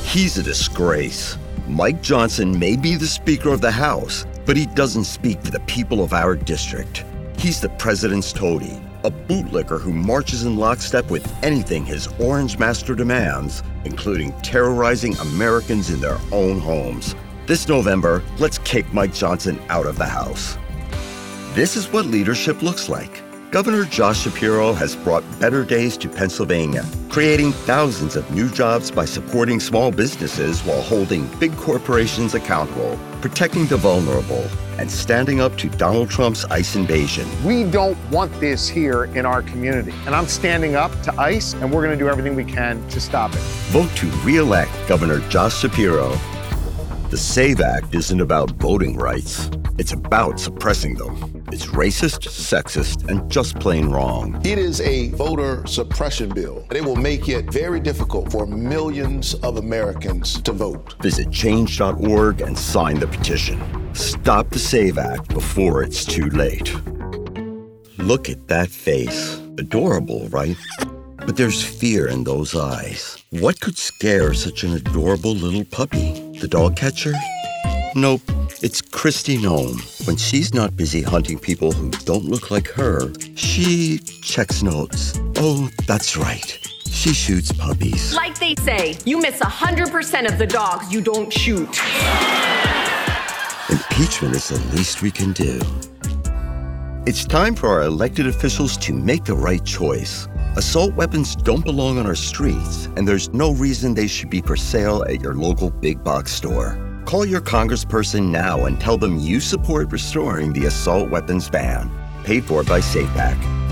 He's a disgrace. Mike Johnson may be the Speaker of the House, but he doesn't speak for the people of our district. He's the president's toady, a bootlicker who marches in lockstep with anything his orange master demands, including terrorizing Americans in their own homes. This November, let's kick Mike Johnson out of the House. This is what leadership looks like. Governor Josh Shapiro has brought better days to Pennsylvania, creating thousands of new jobs by supporting small businesses while holding big corporations accountable, protecting the vulnerable, and standing up to Donald Trump's ICE invasion. We don't want this here in our community. And I'm standing up to ICE, and we're going to do everything we can to stop it. Vote to re-elect Governor Josh Shapiro. The SAVE Act isn't about voting rights. It's about suppressing them. It's racist, sexist, and just plain wrong. It is a voter suppression bill. It will make it very difficult for millions of Americans to vote. Visit change.org and sign the petition. Stop the SAVE Act before it's too late. Look at that face. Adorable, right? But there's fear in those eyes. What could scare such an adorable little puppy? The dog catcher? Nope, it's Kristi Noem. When she's not busy hunting people who don't look like her, she checks notes. Oh, that's right. She shoots puppies. Like they say, you miss 100% of the dogs you don't shoot. Impeachment is the least we can do. It's time for our elected officials to make the right choice. Assault weapons don't belong on our streets, and there's no reason they should be for sale at your local big box store. Call your congressperson now and tell them you support restoring the assault weapons ban. Paid for by SAFEPAC.